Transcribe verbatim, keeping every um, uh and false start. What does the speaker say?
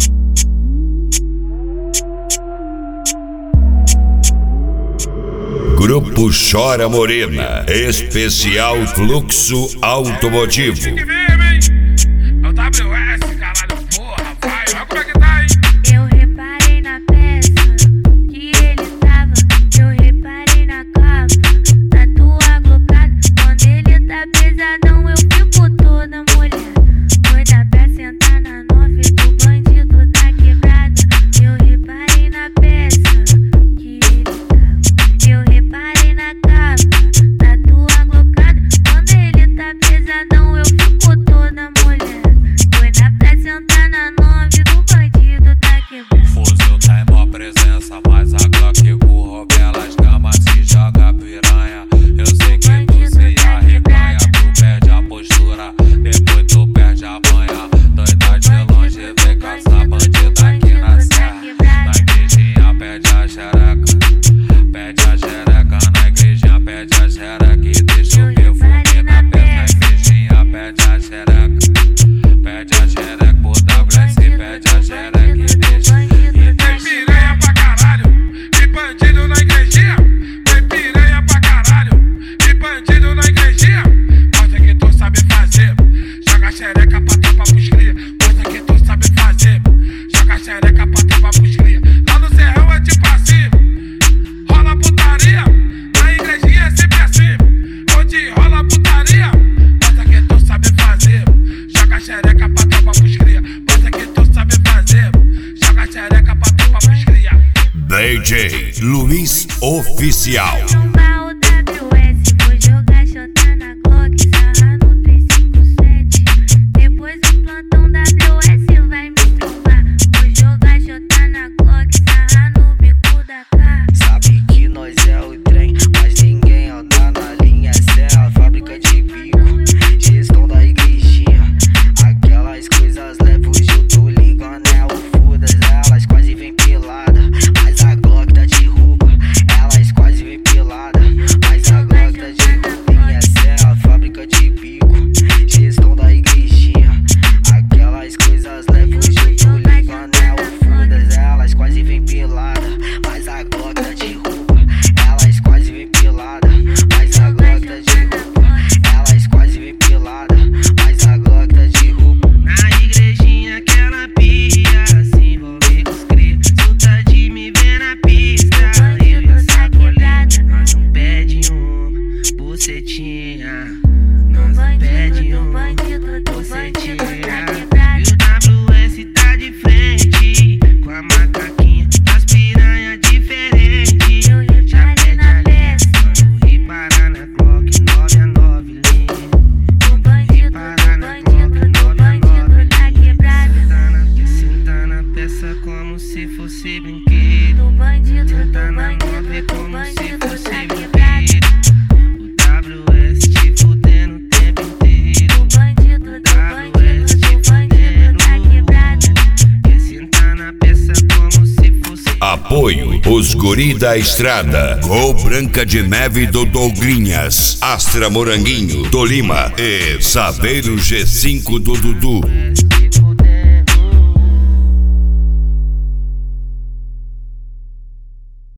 Grupo Chora Morena, especial fluxo automotivo. É o W S, caralho, porra, vai, olha como é que tá, hein? Eu reparei na peça que ele tava, eu reparei na capa da tua glocada. Quando ele tá pesadão, eu fico toda molhada. Doida pra sentar na nove do bandido da quebrada. Eu reparei na peça que ele tava, eu reparei na capa da tua glocada. Quando ele tá pesadão, eu fico toda molhada. Doida pra sentar na nove do bandido da quebrada. Fuzil tem mó presença, mas a Glock curro pelas gamas se joga piranha. Eu sei que tu se arreganha, tu perde a postura, depois tu perde a manha. Doida de longe, vem caçar bandida aqui na serra. Na igrejinha pede a xereca, pede a xereca. Na igrejinha pede a xereca e deixa o perfume na peça. Na igrejinha pede a xereca, pede a xereca. Por W S pede a xereca e deixa. Tem piranha pra caralho, e bandido na igrejinha. Tem piranha pra caralho, e bandido na igrejinha. Mostra que tu sabe fazer, joga xereca pra tropa pros cria. Mostra que tu sabe fazer, joga xereca pra tropa pros cria. Lá no serrão é tipo assim, rola putaria. Na igrejinha é sempre assim, onde rola putaria. Mostra que tu sabe fazer, joga xereca pra tropa pros cria. Mostra que tu sabe fazer, joga xereca pra tropa pros cria. D J Luiz Oficial. Trombar o W S, vou jogar xota na Glock, sarra no três cinco sete. Depois o plantão W S vai me trombar. Vou jogar xota na Glock, sarra no bico da cara. Sabe que nós é o trem, mas ninguém anda na linha. Essa é a fábrica de bico, gestão da igrejinha. Aquelas coisas leves hoje eu tô ligando, é o foda-se. Elas quase vem pelada, mas a Glock tá de roupa. Elas quase vem pelada, mas a Glock tá de roupinha. Essa é a fábrica de bico, gestão da igrejinha. Aquelas coisas leves hoje eu tô ligando, é o foda-se. Elas quase vem pelada, mas a Glock tá de roupa. Elas quase vem pelada, mas a Glock tá de roupa. Elas quase vem pelada, mas a Glock tá de roupa. Na igrejinha aquela pia se envolve com os cria. Solta de me ver na pista, eu e a sacolinha. Nós não pede uma bucetinha, nós não pede uma bucetinha. E o W S tá de frente com a macaquinha, as piranha diferente. Eu reparei na peça Vamos reparar na Glock nove a nove linha. do bandido, do bandido, do bandido da quebrada. Senta na peça como se fosse brinquedo. Do bandido, do Senta na nove bandido, do como se bandido fosse da brinquedo. quebrada. O W S te fudendo o tempo inteiro. Do bandido, do bandido, do bandido da quebrada. Quer sentar na peça como se fosse. Apoio Os Guri da Estrada, Gol Branca de Neve do Douglinhas, Astra Moranguinho, Tolima e Saveiro G cinco do Dudu. Ficou